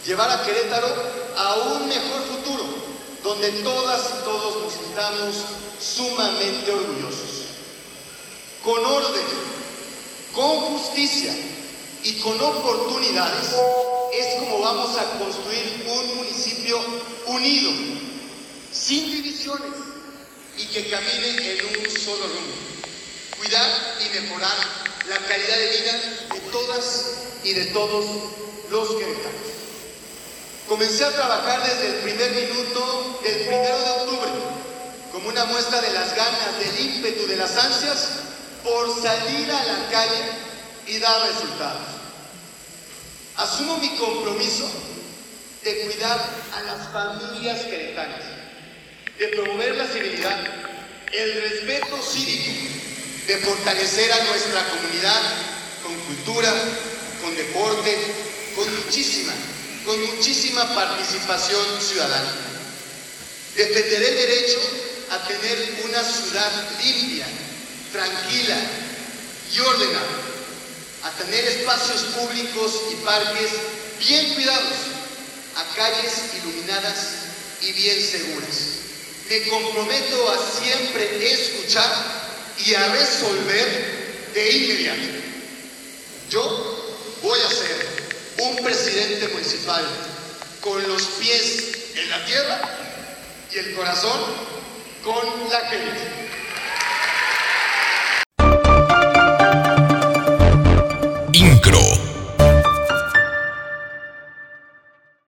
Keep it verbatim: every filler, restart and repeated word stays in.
llevar a Querétaro a un mejor futuro, donde todas y todos nos sintamos sumamente orgullosos. Con orden, con justicia y con oportunidades es como vamos a construir un municipio unido, sin divisiones y que camine en un solo rumbo. Cuidar y mejorar la calidad de vida de todas y de todos los queretanos. Comencé a trabajar desde el primer minuto del primero de octubre, como una muestra de las ganas, del ímpetu, de las ansias por salir a la calle y dar resultados. Asumo mi compromiso de cuidar a las familias queretanas, de promover la civilidad, el respeto cívico, de fortalecer a nuestra comunidad con cultura, con deporte, con muchísima, con muchísima participación ciudadana. Defenderé el derecho a tener una ciudad limpia, tranquila y ordenada, a tener espacios públicos y parques bien cuidados, a calles iluminadas y bien seguras. Me comprometo a siempre escuchar y a resolver de inmediato. Yo voy a ser un presidente municipal con los pies en la tierra y el corazón con la gente.